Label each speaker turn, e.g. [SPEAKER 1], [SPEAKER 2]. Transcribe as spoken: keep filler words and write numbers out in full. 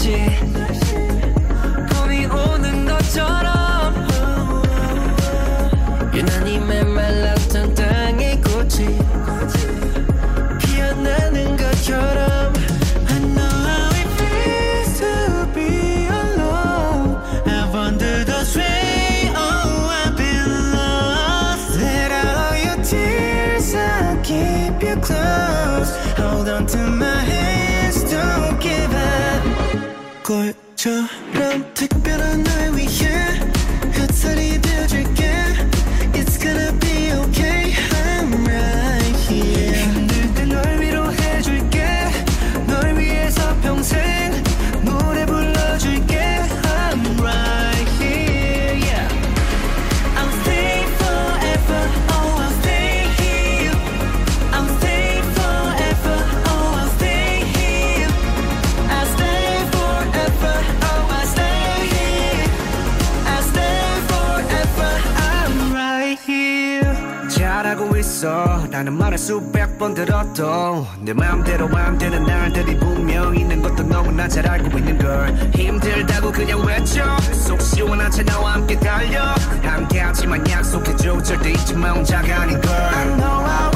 [SPEAKER 1] 날씨 봄이 오는 것처럼 유난히 메말랐던 땅의 꽃이 피어나는 것처럼 I know how it feels to be alone I've wandered astray oh I've been lost Let out your tears I'll keep you close Hold on to my hands don't give up 골처럼 특별한 날 위해 햇살이 되어줄게 It's gonna be okay I'm right here 힘들 때 널 위로해줄게 널 위해서 평생 노래 불러줄게 I'm right here yeah I'll stay forever oh I'll stay here I'll stay forever oh I'll stay here I'll stay forever oh I'll stay here I'll stay forever I'm right here
[SPEAKER 2] 잘하고 있어 라는 말을 수백 번 들어도 내 마음대로 안 되는 날들이 분명 있는 것도 너무나 잘 알고 있는 걸 힘들다고 그냥 외쳐 속 시원한 채 나와 함께 달려 함께 하지만 약속해줘 절대 잊지 마 혼자가 아닌 걸 I know how